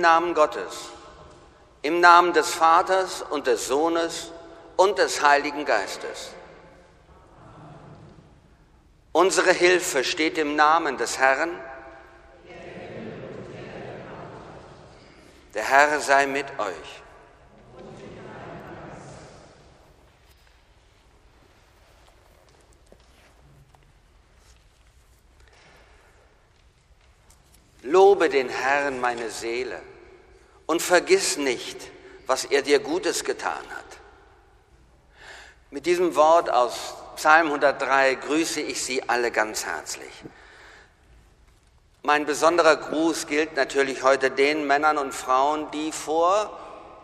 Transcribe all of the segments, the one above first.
Namen Gottes, im Namen des Vaters und des Sohnes und des Heiligen Geistes. Unsere Hilfe steht im Namen des Herrn. Der Herr sei mit euch. Lobe den Herrn, meine Seele, und vergiss nicht, was er dir Gutes getan hat. Mit diesem Wort aus Psalm 103 grüße ich Sie alle ganz herzlich. Mein besonderer Gruß gilt natürlich heute den Männern und Frauen, die vor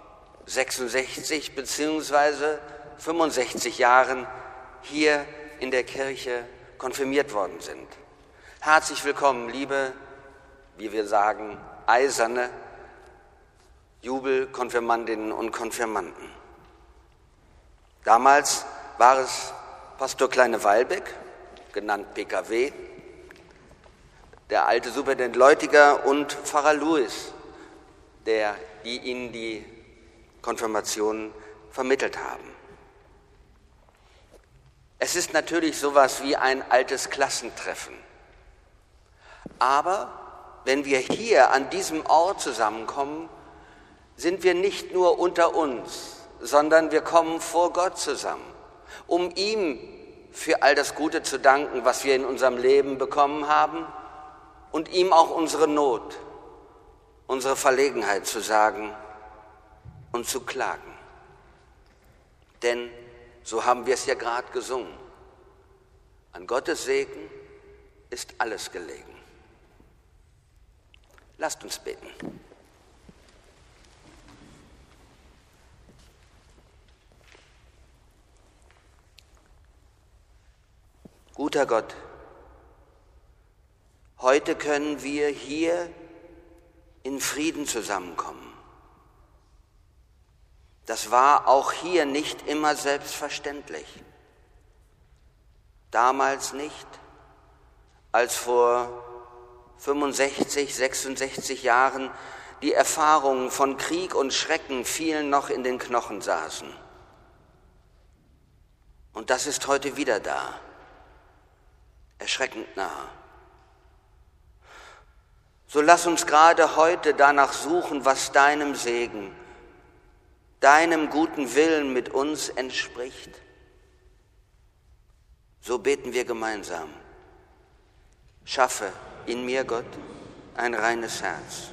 66 bzw. 65 Jahren hier in der Kirche konfirmiert worden sind. Herzlich willkommen, liebe, wie wir sagen, eiserne Jubelkonfirmandinnen und Konfirmanden. Damals war es Pastor Kleine-Weilbeck, genannt PKW, der alte Superintendent Leutiger und Pfarrer Louis, die ihnen die Konfirmation vermittelt haben. Es ist natürlich sowas wie ein altes Klassentreffen. Aber wenn wir hier an diesem Ort zusammenkommen, sind wir nicht nur unter uns, sondern wir kommen vor Gott zusammen, um ihm für all das Gute zu danken, was wir in unserem Leben bekommen haben, und ihm auch unsere Not, unsere Verlegenheit zu sagen und zu klagen. Denn, so haben wir es ja gerade gesungen, an Gottes Segen ist alles gelegen. Lasst uns beten. Guter Gott, heute können wir hier in Frieden zusammenkommen. Das war auch hier nicht immer selbstverständlich. Damals nicht, als vor 65, 66 Jahren die Erfahrungen von Krieg und Schrecken vielen noch in den Knochen saßen. Und das ist heute wieder da, erschreckend nah. So lass uns gerade heute danach suchen, was deinem Segen, deinem guten Willen mit uns entspricht. So beten wir gemeinsam. Schaffe in mir, Gott, ein reines Herz.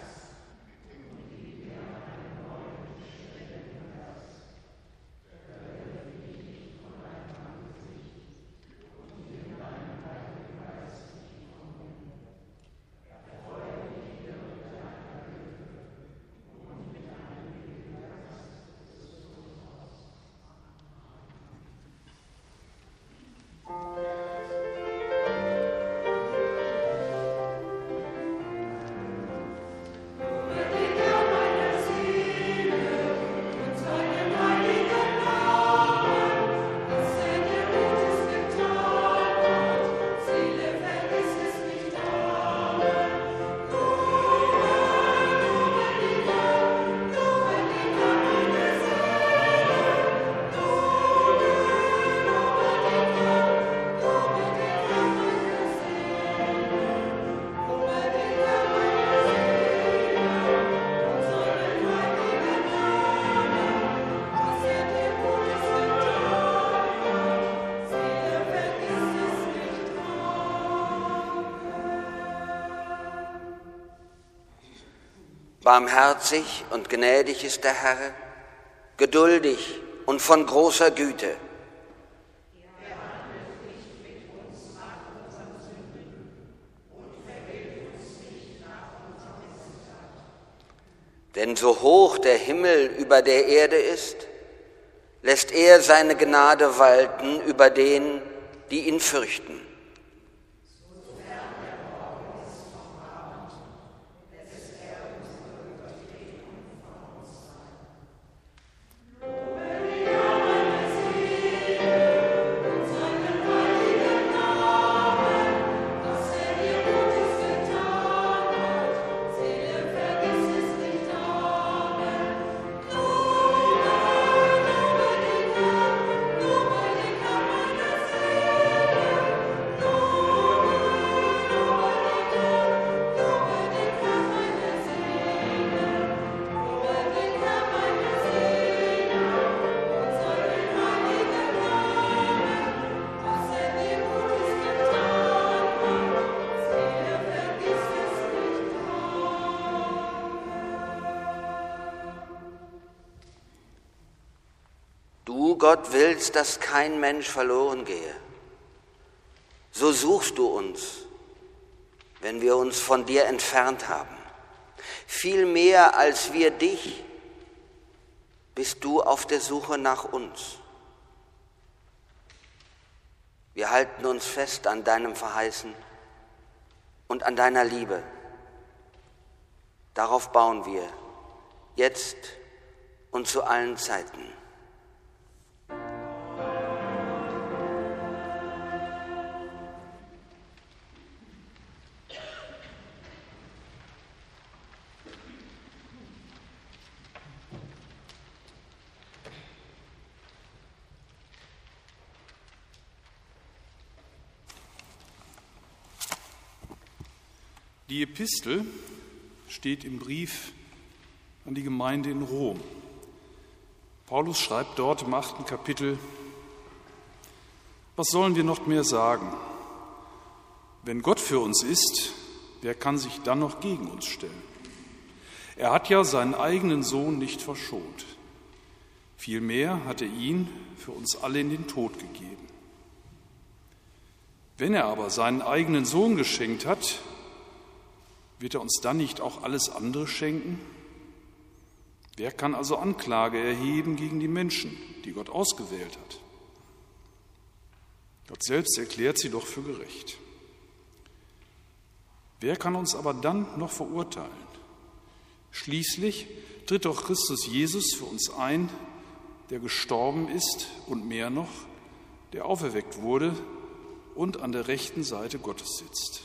Barmherzig und gnädig ist der Herr, geduldig und von großer Güte. Er handelt nicht mit uns nach unseren Sünden und vergilt uns nicht nach unseren Missetaten. Denn so hoch der Himmel über der Erde ist, lässt er seine Gnade walten über denen, die ihn fürchten. Vergiss es nicht du, Gott, willst, dass kein Mensch verloren gehe, so suchst du uns, wenn wir uns von dir entfernt haben. Viel mehr als wir dich bist du auf der Suche nach uns. Wir halten uns fest an deinem Verheißen und an deiner Liebe. Darauf bauen wir, jetzt und zu allen Zeiten. Die Epistel steht im Brief an die Gemeinde in Rom. Paulus schreibt dort im 8. Kapitel: Was sollen wir noch mehr sagen? Wenn Gott für uns ist, wer kann sich dann noch gegen uns stellen? Er hat ja seinen eigenen Sohn nicht verschont. Vielmehr hat er ihn für uns alle in den Tod gegeben. Wenn er aber seinen eigenen Sohn geschenkt hat, wird er uns dann nicht auch alles andere schenken? Wer kann also Anklage erheben gegen die Menschen, die Gott ausgewählt hat? Gott selbst erklärt sie doch für gerecht. Wer kann uns aber dann noch verurteilen? Schließlich tritt doch Christus Jesus für uns ein, der gestorben ist und mehr noch, der auferweckt wurde und an der rechten Seite Gottes sitzt.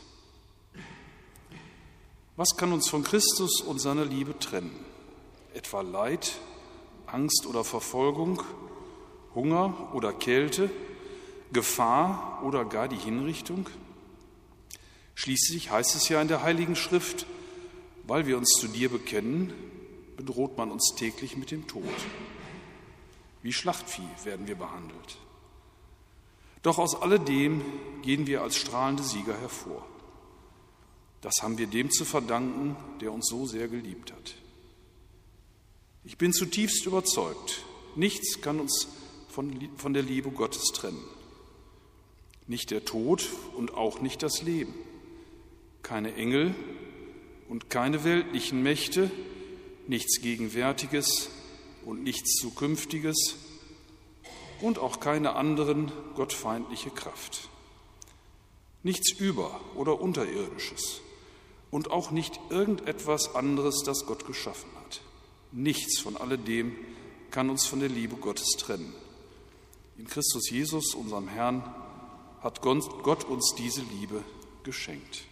Was kann uns von Christus und seiner Liebe trennen? Etwa Leid, Angst oder Verfolgung, Hunger oder Kälte, Gefahr oder gar die Hinrichtung? Schließlich heißt es ja in der Heiligen Schrift: Weil wir uns zu dir bekennen, bedroht man uns täglich mit dem Tod. Wie Schlachtvieh werden wir behandelt. Doch aus alledem gehen wir als strahlende Sieger hervor. Das haben wir dem zu verdanken, der uns so sehr geliebt hat. Ich bin zutiefst überzeugt, nichts kann uns von der Liebe Gottes trennen. Nicht der Tod und auch nicht das Leben. Keine Engel und keine weltlichen Mächte, nichts Gegenwärtiges und nichts Zukünftiges und auch keine anderen gottfeindliche Kraft. Nichts Über- oder Unterirdisches und auch nicht irgendetwas anderes, das Gott geschaffen hat. Nichts von alledem kann uns von der Liebe Gottes trennen. In Christus Jesus, unserem Herrn, hat Gott uns diese Liebe geschenkt.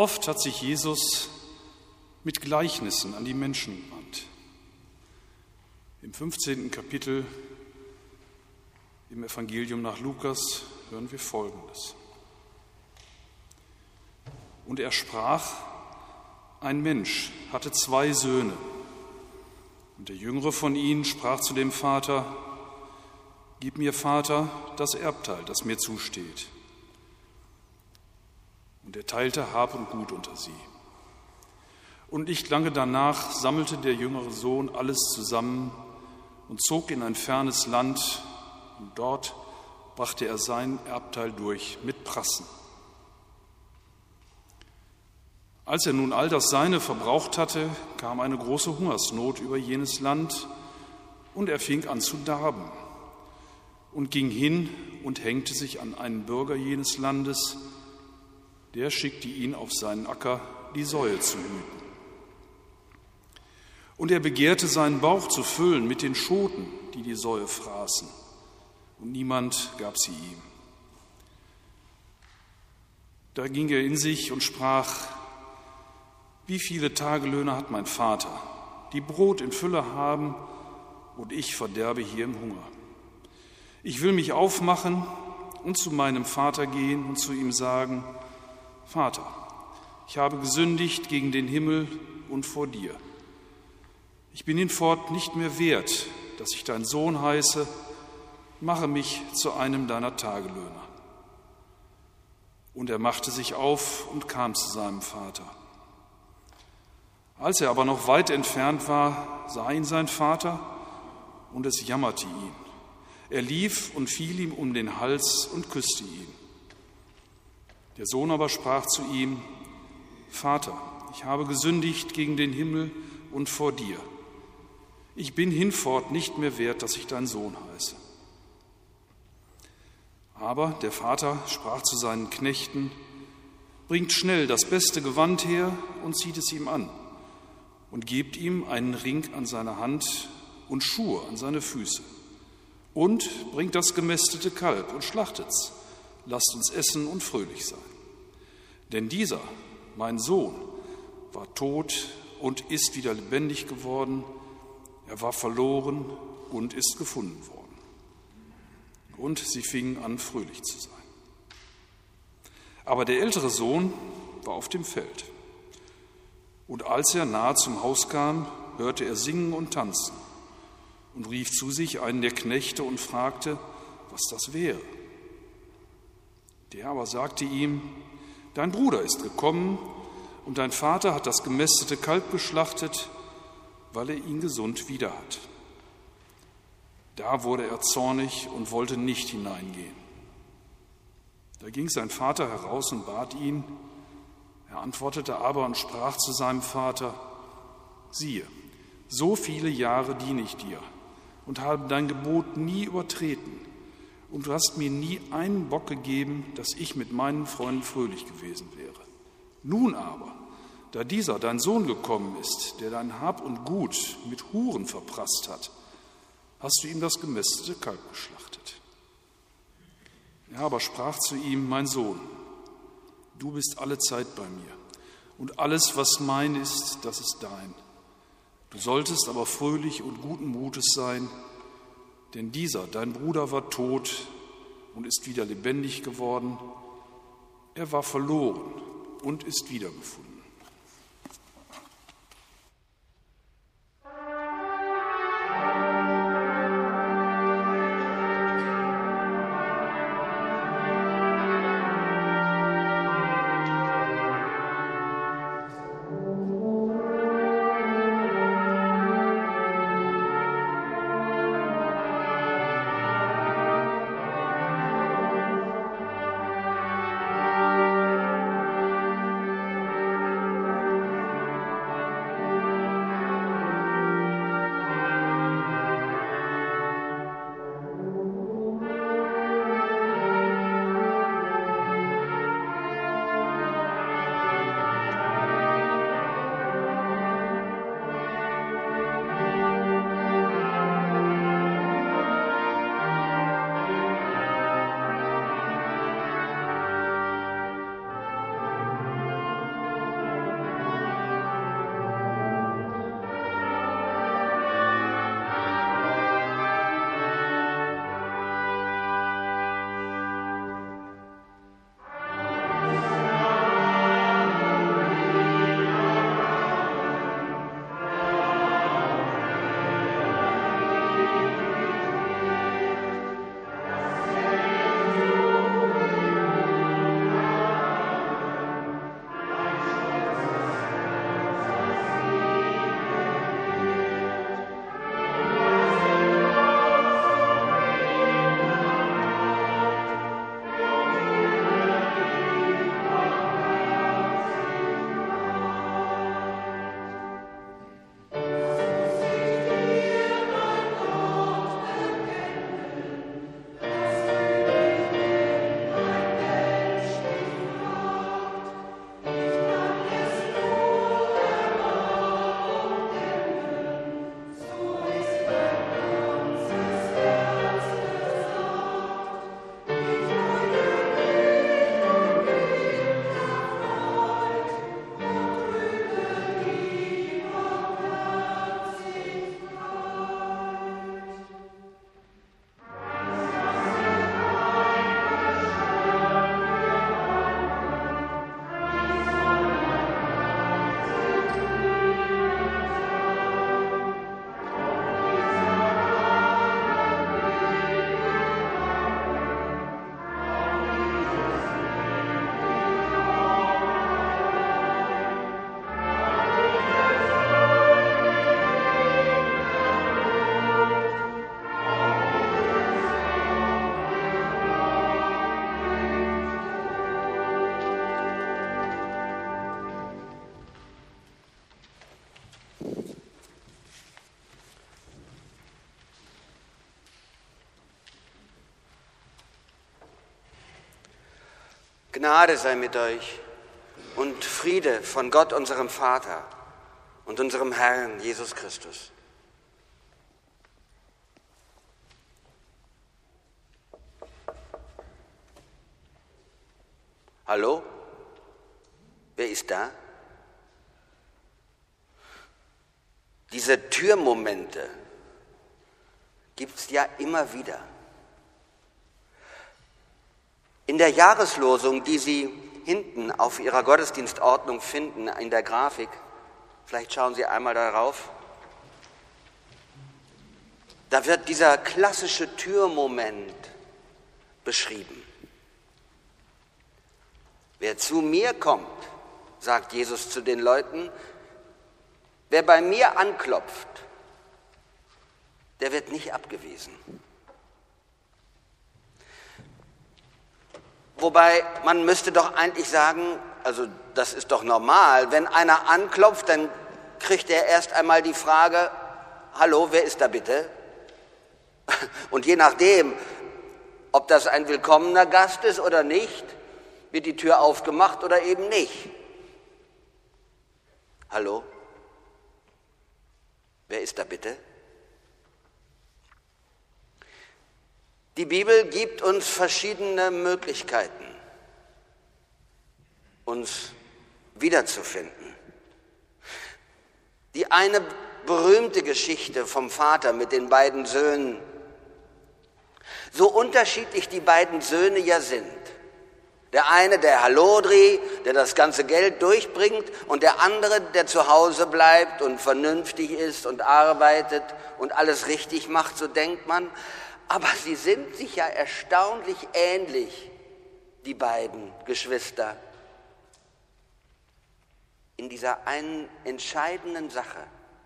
Oft hat sich Jesus mit Gleichnissen an die Menschen gewandt. Im 15. Kapitel im Evangelium nach Lukas hören wir Folgendes. Und er sprach, ein Mensch hatte 2 Söhne. Und der jüngere von ihnen sprach zu dem Vater, gib mir, Vater, das Erbteil, das mir zusteht. Und er teilte Hab und Gut unter sie. Und nicht lange danach sammelte der jüngere Sohn alles zusammen und zog in ein fernes Land, und dort brachte er sein Erbteil durch mit Prassen. Als er nun all das Seine verbraucht hatte, kam eine große Hungersnot über jenes Land, und er fing an zu darben und ging hin und hängte sich an einen Bürger jenes Landes, der schickte ihn auf seinen Acker, die Säue zu hüten. Und er begehrte, seinen Bauch zu füllen mit den Schoten, die die Säue fraßen, und niemand gab sie ihm. Da ging er in sich und sprach, wie viele Tagelöhner hat mein Vater, die Brot in Fülle haben, und ich verderbe hier im Hunger. Ich will mich aufmachen und zu meinem Vater gehen und zu ihm sagen, Vater, ich habe gesündigt gegen den Himmel und vor dir. Ich bin hinfort nicht mehr wert, dass ich dein Sohn heiße, mache mich zu einem deiner Tagelöhner. Und er machte sich auf und kam zu seinem Vater. Als er aber noch weit entfernt war, sah ihn sein Vater, und es jammerte ihn. Er lief und fiel ihm um den Hals und küsste ihn. Der Sohn aber sprach zu ihm, Vater, ich habe gesündigt gegen den Himmel und vor dir. Ich bin hinfort nicht mehr wert, dass ich dein Sohn heiße. Aber der Vater sprach zu seinen Knechten, bringt schnell das beste Gewand her und zieht es ihm an und gebt ihm einen Ring an seine Hand und Schuhe an seine Füße. Und bringt das gemästete Kalb und schlachtet's. Lasst uns essen und fröhlich sein. Denn dieser, mein Sohn, war tot und ist wieder lebendig geworden. Er war verloren und ist gefunden worden. Und sie fingen an, fröhlich zu sein. Aber der ältere Sohn war auf dem Feld. Und als er nahe zum Haus kam, hörte er singen und tanzen und rief zu sich einen der Knechte und fragte, was das wäre. Der aber sagte ihm, dein Bruder ist gekommen und dein Vater hat das gemästete Kalb geschlachtet, weil er ihn gesund wieder hat. Da wurde er zornig und wollte nicht hineingehen. Da ging sein Vater heraus und bat ihn. Er antwortete aber und sprach zu seinem Vater, siehe, so viele Jahre diene ich dir und habe dein Gebot nie übertreten. Und du hast mir nie einen Bock gegeben, dass ich mit meinen Freunden fröhlich gewesen wäre. Nun aber, da dieser, dein Sohn, gekommen ist, der dein Hab und Gut mit Huren verprasst hat, hast du ihm das gemästete Kalb geschlachtet. Er aber sprach zu ihm, mein Sohn, du bist alle Zeit bei mir, und alles, was mein ist, das ist dein. Du solltest aber fröhlich und guten Mutes sein, denn dieser, dein Bruder, war tot und ist wieder lebendig geworden. Er war verloren und ist wiedergefunden. Gnade sei mit euch und Friede von Gott, unserem Vater und unserem Herrn Jesus Christus. Hallo? Wer ist da? Diese Türmomente gibt es ja immer wieder. In der Jahreslosung, die Sie hinten auf Ihrer Gottesdienstordnung finden, in der Grafik, vielleicht schauen Sie einmal darauf, da wird dieser klassische Türmoment beschrieben. Wer zu mir kommt, sagt Jesus zu den Leuten, wer bei mir anklopft, der wird nicht abgewiesen. Wobei man müsste doch eigentlich sagen, also das ist doch normal, wenn einer anklopft, dann kriegt er erst einmal die Frage, hallo, wer ist da bitte? Und je nachdem, ob das ein willkommener Gast ist oder nicht, wird die Tür aufgemacht oder eben nicht. Hallo? Wer ist da bitte? Die Bibel gibt uns verschiedene Möglichkeiten, uns wiederzufinden. Die eine berühmte Geschichte vom Vater mit den beiden Söhnen, so unterschiedlich die beiden Söhne ja sind. Der eine, der Hallodri, der das ganze Geld durchbringt, und der andere, der zu Hause bleibt und vernünftig ist und arbeitet und alles richtig macht, so denkt man. Aber sie sind sich ja erstaunlich ähnlich, die beiden Geschwister, in dieser einen entscheidenden Sache.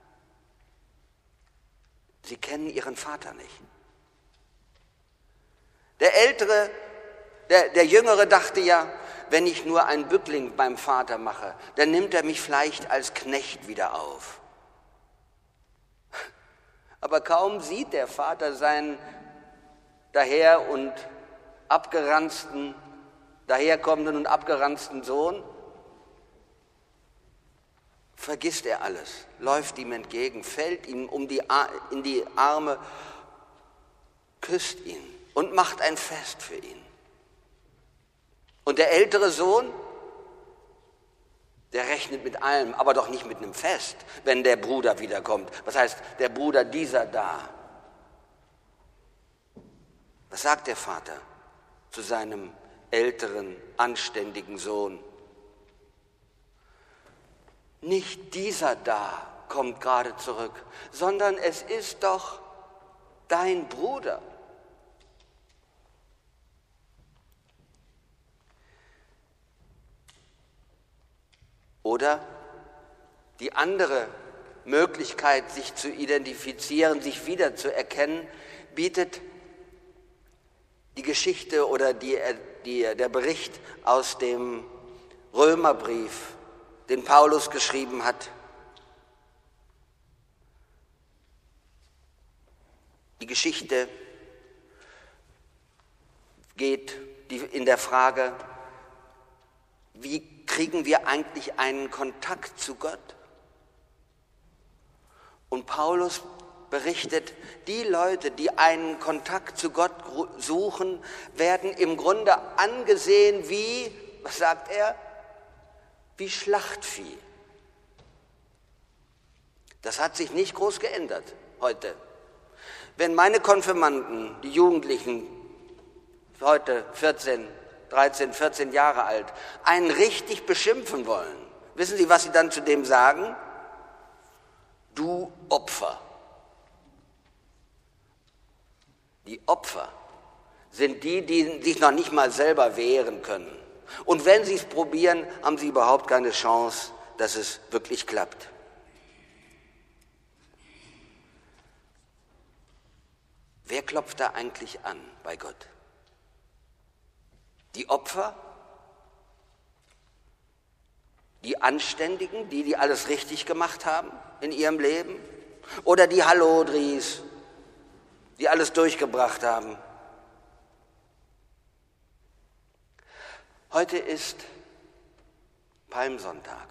Sie kennen ihren Vater nicht. Der Ältere, der Jüngere dachte ja, wenn ich nur einen Bückling beim Vater mache, dann nimmt er mich vielleicht als Knecht wieder auf. Aber kaum sieht der Vater seinen daherkommenden und abgeranzten Sohn, vergisst er alles, läuft ihm entgegen, fällt ihm in die Arme, küsst ihn und macht ein Fest für ihn. Und der ältere Sohn, der rechnet mit allem, aber doch nicht mit einem Fest, wenn der Bruder wiederkommt. Was heißt, der Bruder dieser da? Was sagt der Vater zu seinem älteren, anständigen Sohn? Nicht dieser da kommt gerade zurück, sondern es ist doch dein Bruder. Oder die andere Möglichkeit, sich zu identifizieren, sich wiederzuerkennen, bietet die Geschichte oder der Bericht aus dem Römerbrief, den Paulus geschrieben hat. Die Geschichte geht in der Frage, wie kriegen wir eigentlich einen Kontakt zu Gott? Und Paulus berichtet, die Leute, die einen Kontakt zu Gott suchen, werden im Grunde angesehen wie, was sagt er? Wie Schlachtvieh. Das hat sich nicht groß geändert heute. Wenn meine Konfirmanden, die Jugendlichen, heute 13, 14 Jahre alt, einen richtig beschimpfen wollen, wissen Sie, was sie dann zu dem sagen? Du Opfer. Die Opfer sind die sich noch nicht mal selber wehren können. Und wenn sie es probieren, haben sie überhaupt keine Chance, dass es wirklich klappt. Wer klopft da eigentlich an bei Gott? Die Opfer? Die Anständigen, die alles richtig gemacht haben in ihrem Leben? Oder die Hallodris, die alles durchgebracht haben? Heute ist Palmsonntag.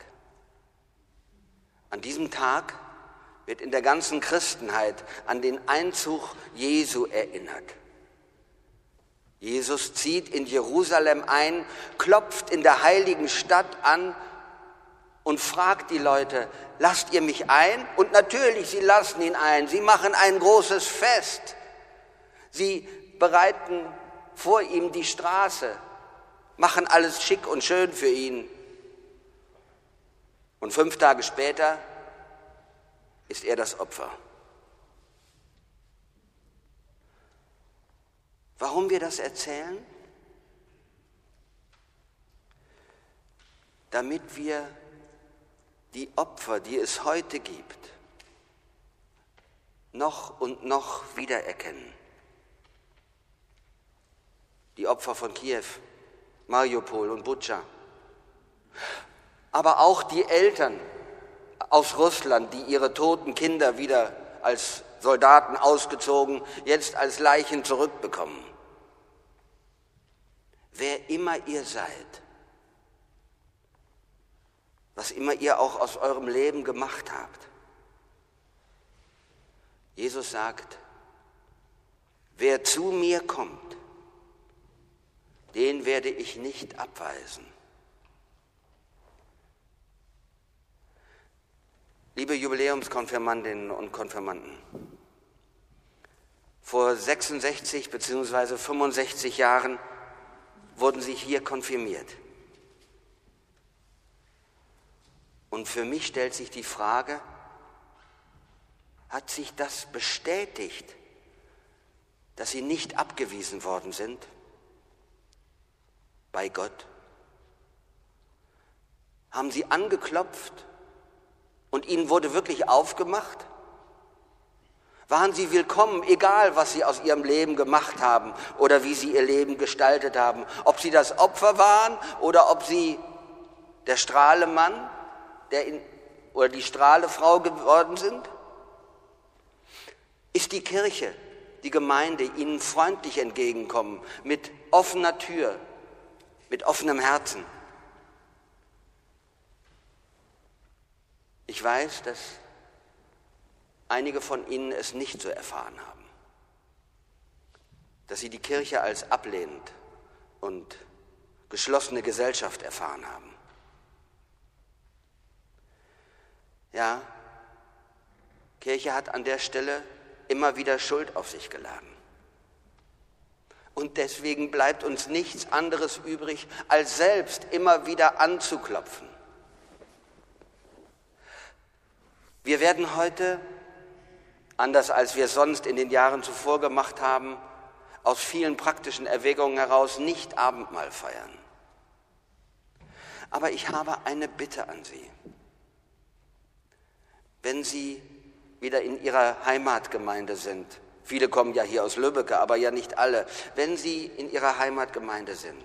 An diesem Tag wird in der ganzen Christenheit an den Einzug Jesu erinnert. Jesus zieht in Jerusalem ein, klopft in der heiligen Stadt an und fragt die Leute, lasst ihr mich ein? Und natürlich, sie lassen ihn ein. Sie machen ein großes Fest. Sie bereiten vor ihm die Straße, machen alles schick und schön für ihn. Und 5 Tage später ist er das Opfer. Warum wir das erzählen? Damit wir die Opfer, die es heute gibt, noch und noch wiedererkennen. Die Opfer von Kiew, Mariupol und Butscha. Aber auch die Eltern aus Russland, die ihre toten Kinder wieder als Soldaten ausgezogen, jetzt als Leichen zurückbekommen. Wer immer ihr seid, was immer ihr auch aus eurem Leben gemacht habt, Jesus sagt, wer zu mir kommt, den werde ich nicht abweisen. Liebe Jubiläumskonfirmandinnen und Konfirmanden, vor 66 bzw. 65 Jahren wurden sie hier konfirmiert. Und für mich stellt sich die Frage, hat sich das bestätigt, dass sie nicht abgewiesen worden sind bei Gott? Haben sie angeklopft und ihnen wurde wirklich aufgemacht? Waren sie willkommen, egal was sie aus ihrem Leben gemacht haben oder wie sie ihr Leben gestaltet haben? Ob sie das Opfer waren oder ob sie der Strahlemann oder die Strahlefrau geworden sind? Ist die Kirche, die Gemeinde ihnen freundlich entgegenkommen, mit offener Tür, mit offenem Herzen? Ich weiß, dass einige von ihnen es nicht so erfahren haben, dass sie die Kirche als ablehnend und geschlossene Gesellschaft erfahren haben. Ja, Kirche hat an der Stelle immer wieder Schuld auf sich geladen. Und deswegen bleibt uns nichts anderes übrig, als selbst immer wieder anzuklopfen. Wir werden heute, anders als wir es sonst in den Jahren zuvor gemacht haben, aus vielen praktischen Erwägungen heraus nicht Abendmahl feiern. Aber ich habe eine Bitte an Sie. Wenn Sie wieder in Ihrer Heimatgemeinde sind, viele kommen ja hier aus Lübbecke, aber ja nicht alle, wenn Sie in Ihrer Heimatgemeinde sind,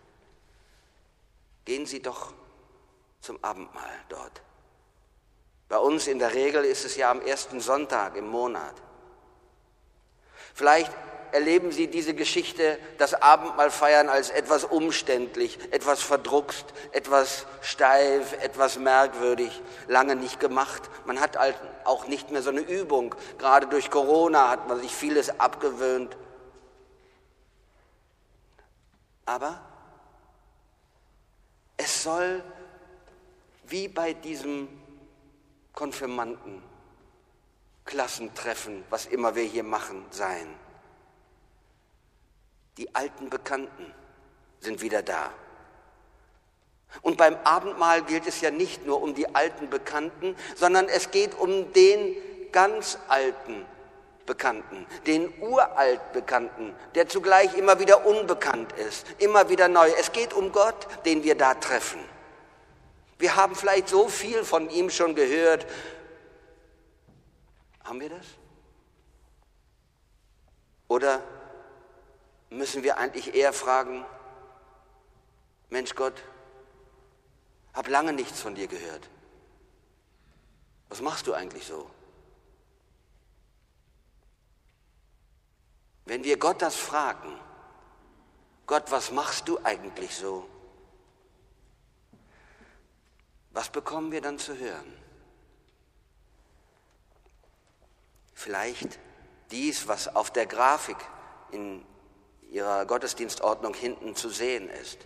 gehen Sie doch zum Abendmahl dort. Bei uns in der Regel ist es ja am ersten Sonntag im Monat. Vielleicht erleben Sie diese Geschichte, das Abendmahl feiern, als etwas umständlich, etwas verdruckst, etwas steif, etwas merkwürdig, lange nicht gemacht. Man hat halt auch nicht mehr so eine Übung. Gerade durch Corona hat man sich vieles abgewöhnt. Aber es soll wie bei diesem Konfirmanden-Klassentreffen, was immer wir hier machen, sein. Die alten Bekannten sind wieder da. Und beim Abendmahl gilt es ja nicht nur um die alten Bekannten, sondern es geht um den ganz alten Bekannten, den uralt Bekannten, der zugleich immer wieder unbekannt ist, immer wieder neu. Es geht um Gott, den wir da treffen. Wir haben vielleicht so viel von ihm schon gehört. Haben wir das? Oder müssen wir eigentlich eher fragen, Mensch Gott, hab lange nichts von dir gehört. Was machst du eigentlich so? Wenn wir Gott das fragen, Gott, was machst du eigentlich so? Was bekommen wir dann zu hören? Vielleicht dies, was auf der Grafik in Ihrer Gottesdienstordnung hinten zu sehen ist.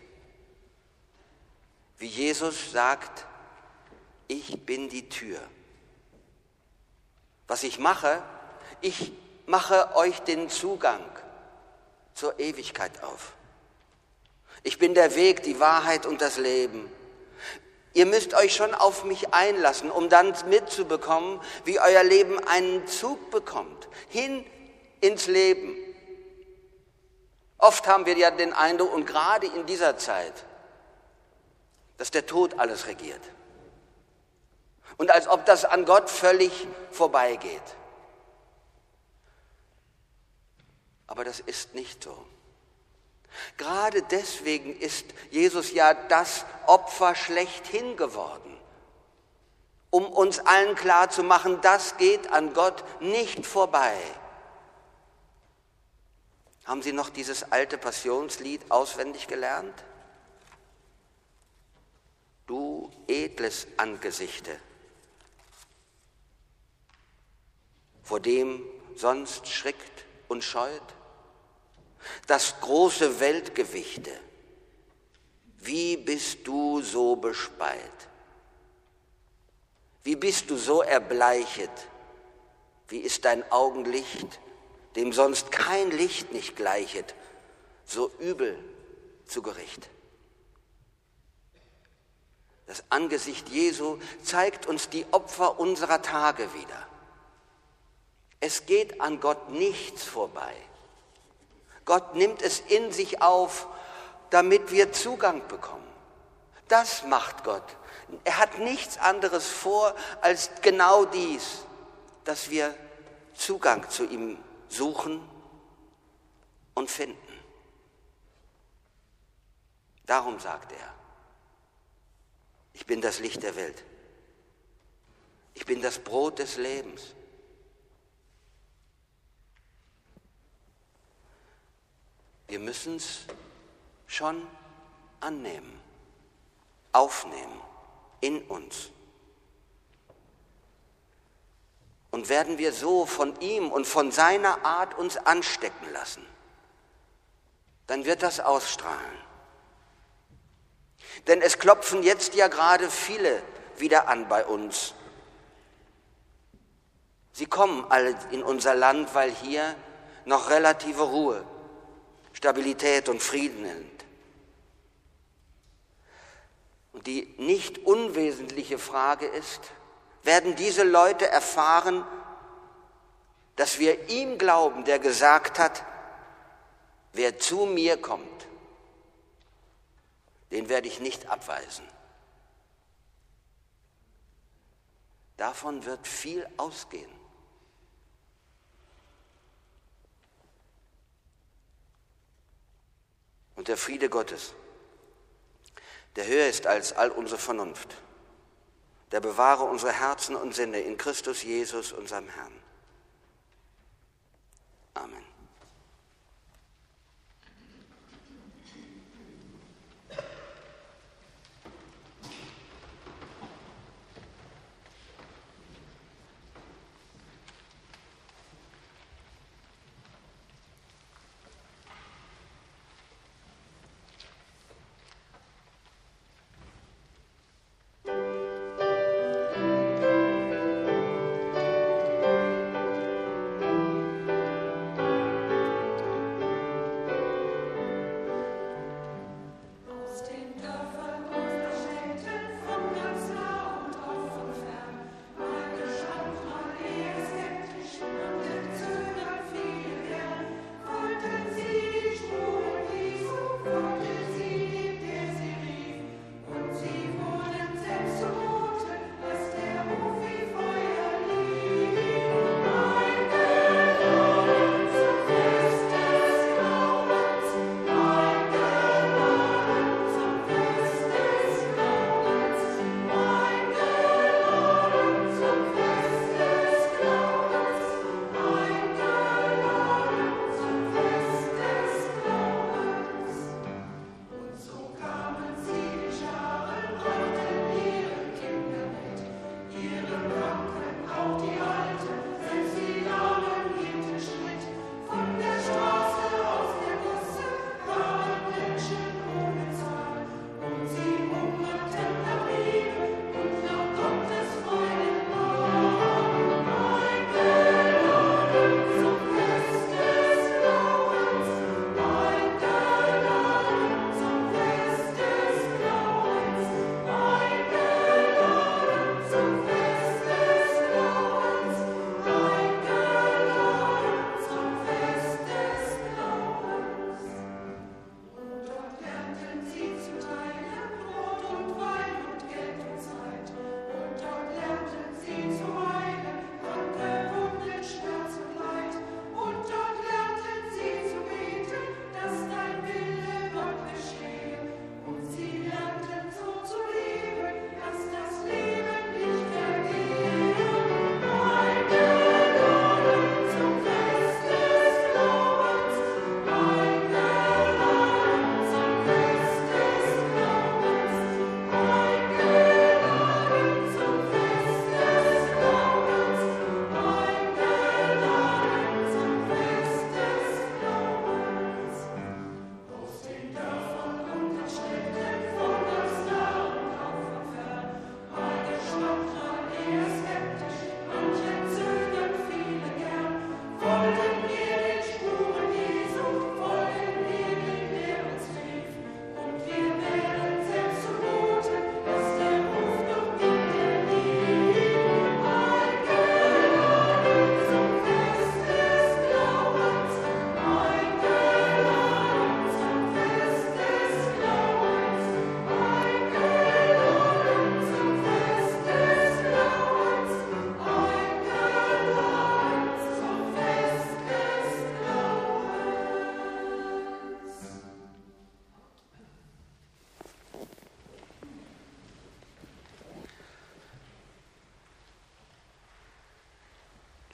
Wie Jesus sagt, ich bin die Tür. Was ich mache euch den Zugang zur Ewigkeit auf. Ich bin der Weg, die Wahrheit und das Leben. Ihr müsst euch schon auf mich einlassen, um dann mitzubekommen, wie euer Leben einen Zug bekommt, hin ins Leben. Oft haben wir ja den Eindruck, und gerade in dieser Zeit, dass der Tod alles regiert. Und als ob das an Gott völlig vorbeigeht. Aber das ist nicht so. Gerade deswegen ist Jesus ja das Opfer schlechthin geworden, um uns allen klarzumachen, das geht an Gott nicht vorbei. Haben Sie noch dieses alte Passionslied auswendig gelernt? Du edles Angesichte, vor dem sonst schrickt und scheut, das große Weltgewichte, wie bist du so bespeit? Wie bist du so erbleichet? Wie ist dein Augenlicht, dem sonst kein Licht nicht gleichet, so übel zu Gericht? Das Angesicht Jesu zeigt uns die Opfer unserer Tage wieder. Es geht an Gott nichts vorbei. Gott nimmt es in sich auf, damit wir Zugang bekommen. Das macht Gott. Er hat nichts anderes vor als genau dies, dass wir Zugang zu ihm suchen und finden. Darum sagt er, ich bin das Licht der Welt. Ich bin das Brot des Lebens. Wir müssen es schon annehmen, aufnehmen in uns. Und werden wir so von ihm und von seiner Art uns anstecken lassen, dann wird das ausstrahlen. Denn es klopfen jetzt ja gerade viele wieder an bei uns. Sie kommen alle in unser Land, weil hier noch relative Ruhe, Stabilität und Frieden sind. Und die nicht unwesentliche Frage ist, werden diese Leute erfahren, dass wir ihm glauben, der gesagt hat, wer zu mir kommt, den werde ich nicht abweisen. Davon wird viel ausgehen. Und der Friede Gottes, der höher ist als all unsere Vernunft, der bewahre unsere Herzen und Sinne in Christus Jesus, unserem Herrn. Amen.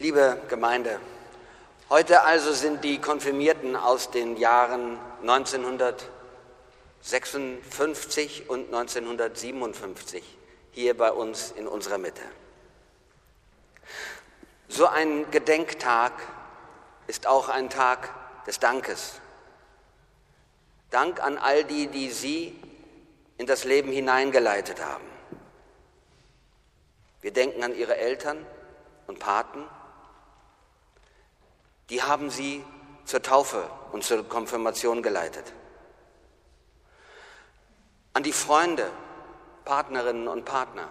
Liebe Gemeinde, heute also sind die Konfirmierten aus den Jahren 1956 und 1957 hier bei uns in unserer Mitte. So ein Gedenktag ist auch ein Tag des Dankes. Dank an all die, die Sie in das Leben hineingeleitet haben. Wir denken an Ihre Eltern und Paten. Die haben Sie zur Taufe und zur Konfirmation geleitet. An die Freunde, Partnerinnen und Partner,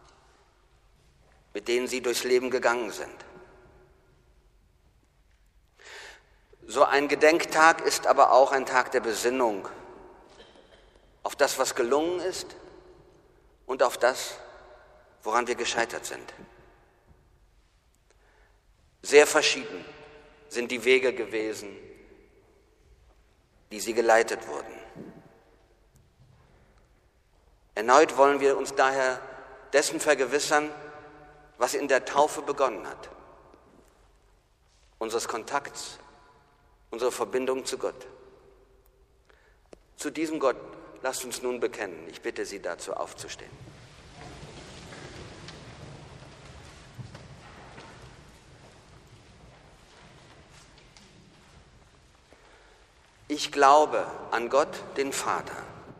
mit denen Sie durchs Leben gegangen sind. So ein Gedenktag ist aber auch ein Tag der Besinnung auf das, was gelungen ist und auf das, woran wir gescheitert sind. Sehr verschieden sind die Wege gewesen, die Sie geleitet wurden. Erneut wollen wir uns daher dessen vergewissern, was in der Taufe begonnen hat. Unseres Kontakts, unsere Verbindung zu Gott. Zu diesem Gott lasst uns nun bekennen. Ich bitte Sie dazu aufzustehen. Ich glaube an Gott, den Vater,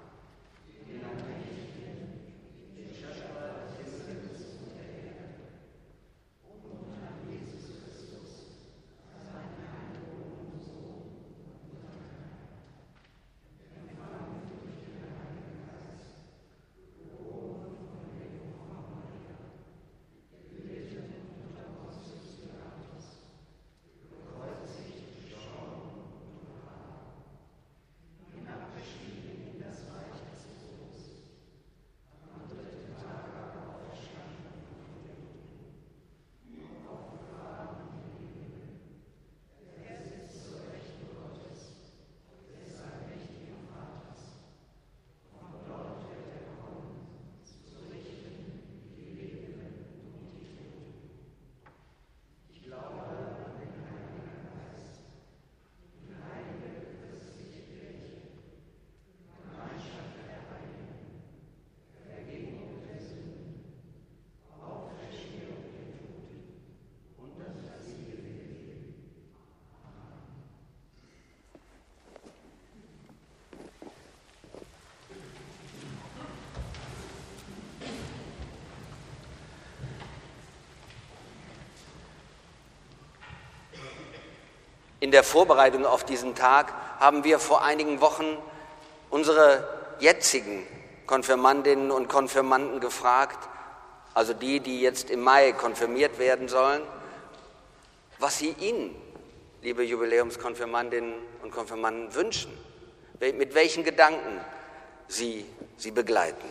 in der Vorbereitung auf diesen Tag haben wir vor einigen Wochen unsere jetzigen Konfirmandinnen und Konfirmanden gefragt, also die, die jetzt im Mai konfirmiert werden sollen, was sie Ihnen, liebe Jubiläumskonfirmandinnen und Konfirmanden, wünschen, mit welchen Gedanken sie begleiten.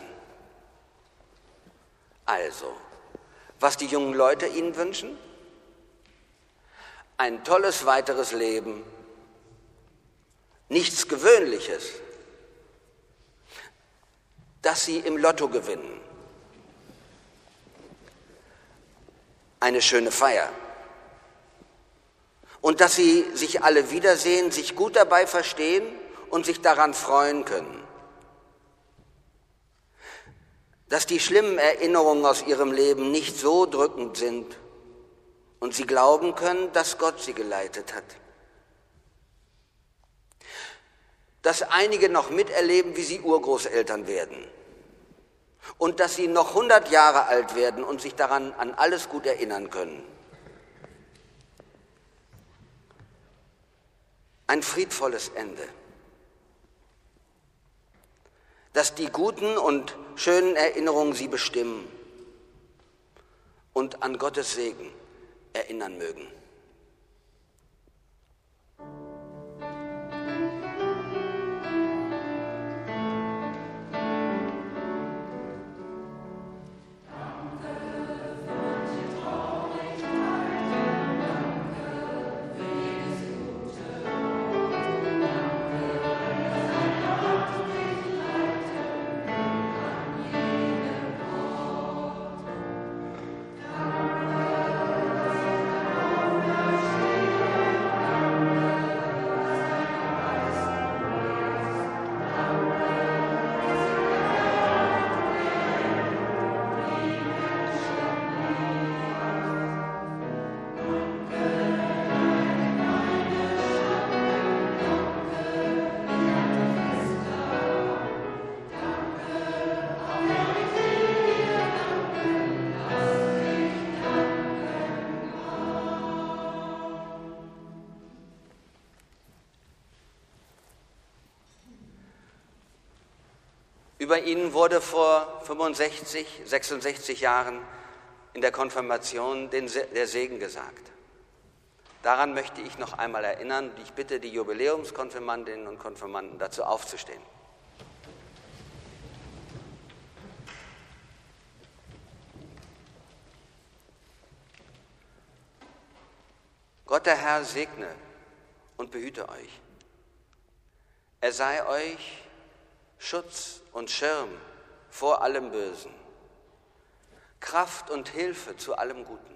Also, was die jungen Leute Ihnen wünschen? Ein tolles weiteres Leben, nichts Gewöhnliches, dass Sie im Lotto gewinnen, eine schöne Feier und dass Sie sich alle wiedersehen, sich gut dabei verstehen und sich daran freuen können, dass die schlimmen Erinnerungen aus Ihrem Leben nicht so drückend sind, und Sie glauben können, dass Gott Sie geleitet hat. Dass einige noch miterleben, wie sie Urgroßeltern werden. Und dass sie noch 100 Jahre alt werden und sich daran an alles gut erinnern können. Ein friedvolles Ende. Dass die guten und schönen Erinnerungen Sie bestimmen und an Gottes Segen erinnern mögen. Über ihn wurde vor 66 Jahren in der Konfirmation der Segen gesagt. Daran möchte ich noch einmal erinnern und ich bitte die Jubiläumskonfirmandinnen und Konfirmanden dazu aufzustehen. Gott der Herr segne und behüte euch. Er sei euch Schutz und Schirm vor allem Bösen, Kraft und Hilfe zu allem Guten.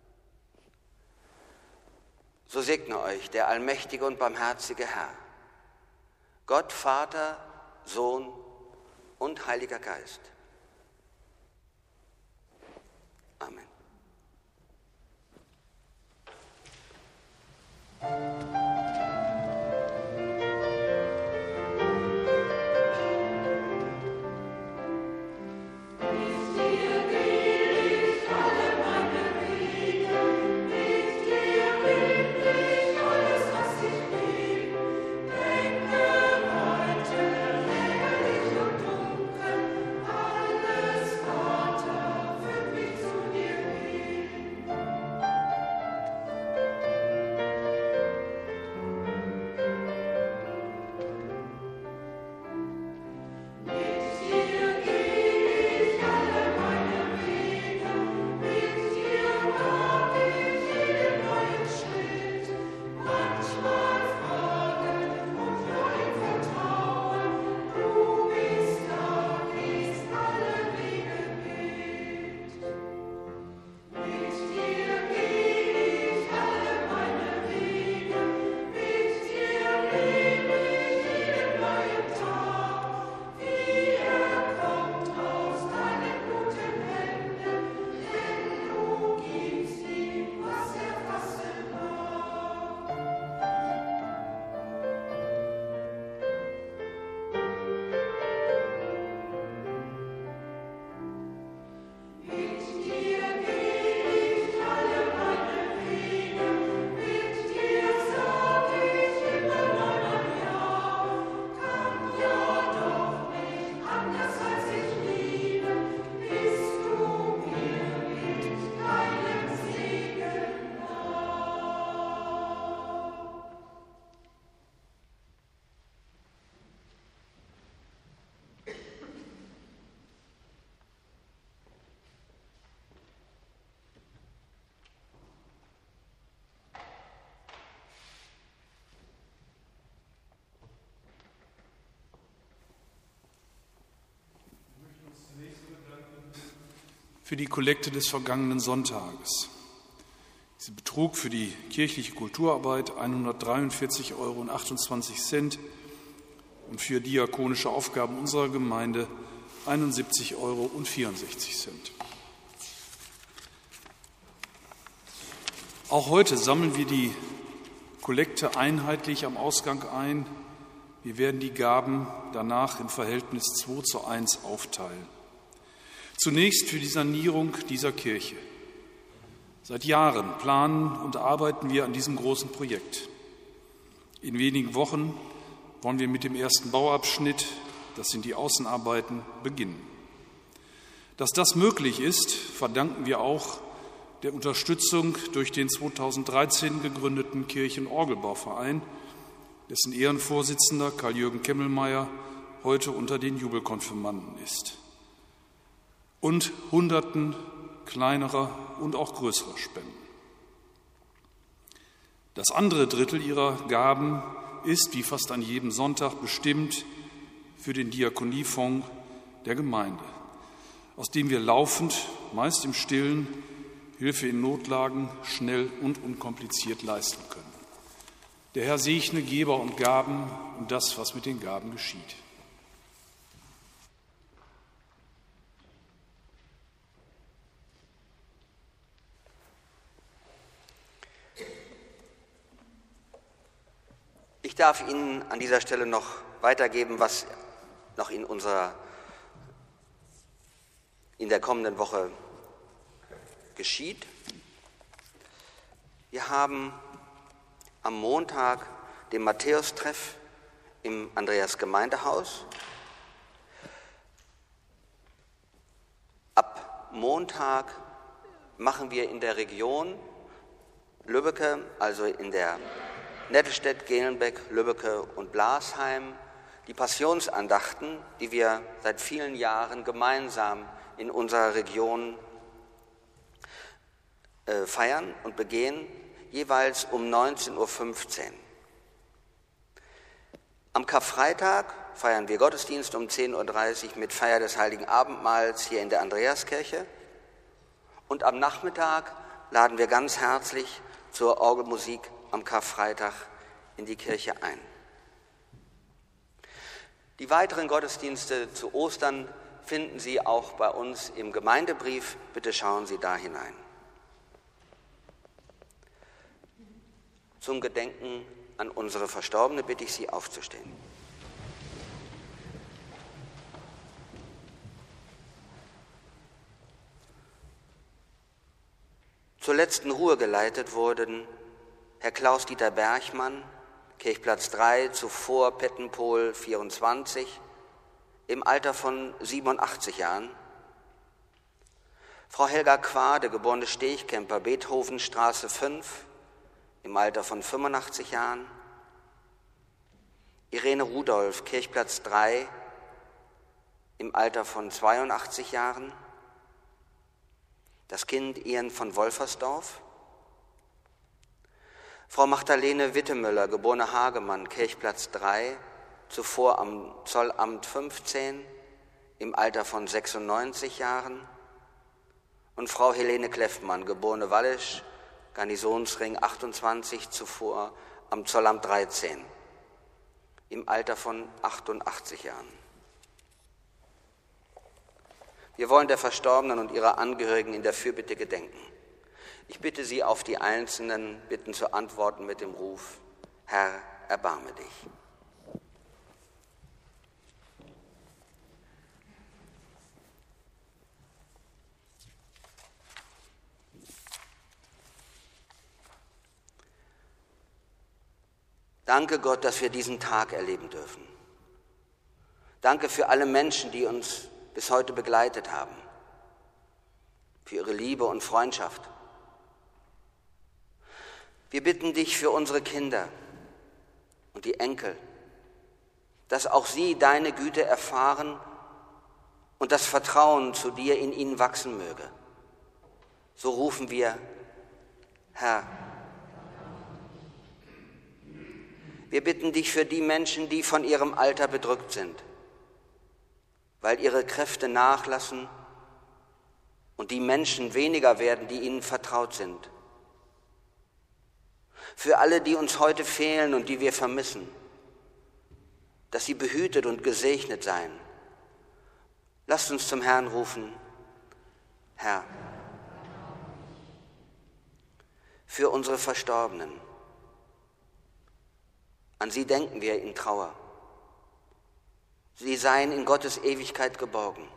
So segne euch der allmächtige und barmherzige Herr, Gott, Vater, Sohn und Heiliger Geist. Amen. Für die Kollekte des vergangenen Sonntages. Sie betrug für die kirchliche Kulturarbeit 143,28 € und für diakonische Aufgaben unserer Gemeinde 71,64 €. Auch heute sammeln wir die Kollekte einheitlich am Ausgang ein. Wir werden die Gaben danach im Verhältnis 2:1 aufteilen. Zunächst für die Sanierung dieser Kirche. Seit Jahren planen und arbeiten wir an diesem großen Projekt. In wenigen Wochen wollen wir mit dem ersten Bauabschnitt, das sind die Außenarbeiten, beginnen. Dass das möglich ist, verdanken wir auch der Unterstützung durch den 2013 gegründeten Kirchenorgelbauverein, dessen Ehrenvorsitzender Karl-Jürgen Kemmelmeier heute unter den Jubelkonfirmanden ist. Und Hunderten kleinerer und auch größerer Spenden. Das andere Drittel ihrer Gaben ist, wie fast an jedem Sonntag, bestimmt für den Diakoniefonds der Gemeinde, aus dem wir laufend, meist im Stillen, Hilfe in Notlagen schnell und unkompliziert leisten können. Der Herr segne Geber und Gaben und das, was mit den Gaben geschieht. Ich darf Ihnen an dieser Stelle noch weitergeben, was noch in der kommenden Woche geschieht. Wir haben am Montag den Matthäustreff im Andreas-Gemeindehaus. Montag machen wir in der Region Lübbecke, also in der Nettelstedt, Gelenbeck, Lübbecke und Blasheim, die Passionsandachten, die wir seit vielen Jahren gemeinsam in unserer Region feiern und begehen, jeweils um 19:15 Uhr. Am Karfreitag feiern wir Gottesdienst um 10:30 Uhr mit Feier des Heiligen Abendmahls hier in der Andreaskirche. Und am Nachmittag laden wir ganz herzlich zur Orgelmusik am Karfreitag in die Kirche ein. Die weiteren Gottesdienste zu Ostern finden Sie auch bei uns im Gemeindebrief. Bitte schauen Sie da hinein. Zum Gedenken an unsere Verstorbene bitte ich Sie aufzustehen. Zur letzten Ruhe geleitet wurden Herr Klaus-Dieter Berchmann, Kirchplatz 3, zuvor Pettenpol 24, im Alter von 87 Jahren. Frau Helga Quade, geborene Stechkemper, Beethovenstraße 5, im Alter von 85 Jahren. Irene Rudolph, Kirchplatz 3, im Alter von 82 Jahren. Das Kind Ian von Wolfersdorf. Frau Magdalene Wittemöller, geborene Hagemann, Kirchplatz 3, zuvor am Zollamt 15, im Alter von 96 Jahren. Und Frau Helene Kleffmann, geborene Wallisch, Garnisonsring 28, zuvor am Zollamt 13, im Alter von 88 Jahren. Wir wollen der Verstorbenen und ihrer Angehörigen in der Fürbitte gedenken. Ich bitte Sie, auf die einzelnen Bitten zu antworten mit dem Ruf: Herr, erbarme dich. Danke Gott, dass wir diesen Tag erleben dürfen. Danke für alle Menschen, die uns bis heute begleitet haben, für ihre Liebe und Freundschaft. Wir bitten dich für unsere Kinder und die Enkel, dass auch sie deine Güte erfahren und das Vertrauen zu dir in ihnen wachsen möge. So rufen wir: Herr. Wir bitten dich für die Menschen, die von ihrem Alter bedrückt sind, weil ihre Kräfte nachlassen und die Menschen weniger werden, die ihnen vertraut sind. Für alle, die uns heute fehlen und die wir vermissen, dass sie behütet und gesegnet seien. Lasst uns zum Herrn rufen: Herr. Für unsere Verstorbenen. An sie denken wir in Trauer. Sie seien in Gottes Ewigkeit geborgen.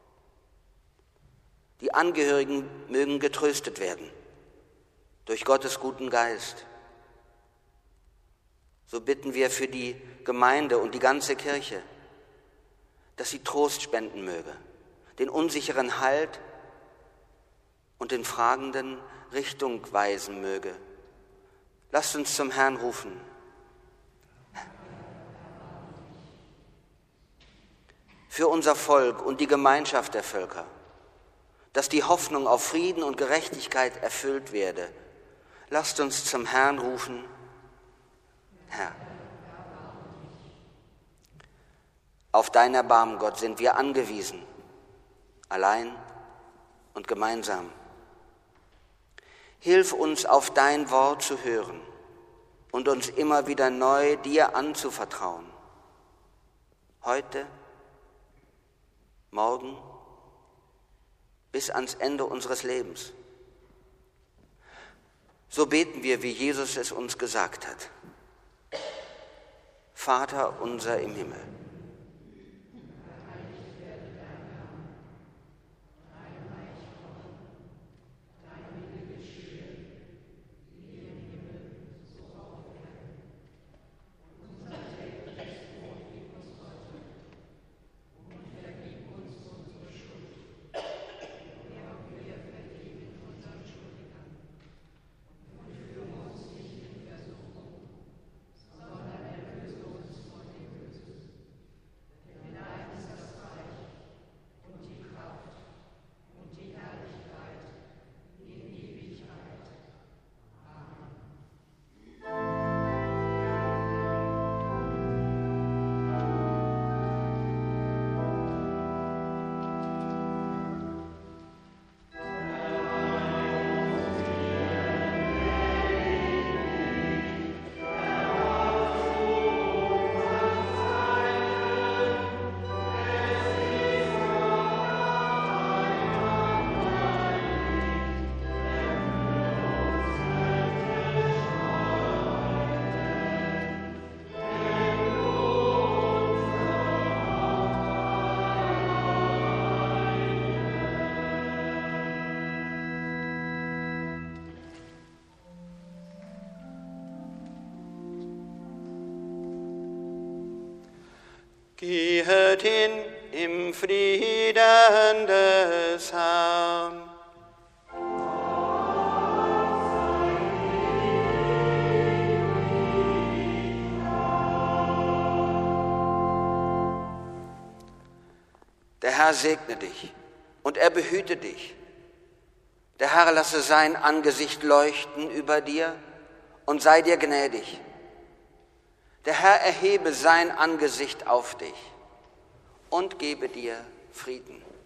Die Angehörigen mögen getröstet werden durch Gottes guten Geist. So bitten wir für die Gemeinde und die ganze Kirche, dass sie Trost spenden möge, den Unsicheren Halt und den Fragenden Richtung weisen möge. Lasst uns zum Herrn rufen: Für unser Volk und die Gemeinschaft der Völker, dass die Hoffnung auf Frieden und Gerechtigkeit erfüllt werde. Lasst uns zum Herrn rufen: Herr. Auf dein Erbarmen, Gott, sind wir angewiesen, allein und gemeinsam. Hilf uns, auf dein Wort zu hören und uns immer wieder neu dir anzuvertrauen. Heute, morgen, bis ans Ende unseres Lebens. So beten wir, wie Jesus es uns gesagt hat. Vater unser im Himmel. Gehet hin im Frieden des Herrn. Der Herr segne dich und er behüte dich. Der Herr lasse sein Angesicht leuchten über dir und sei dir gnädig. Der Herr erhebe sein Angesicht auf dich und gebe dir Frieden.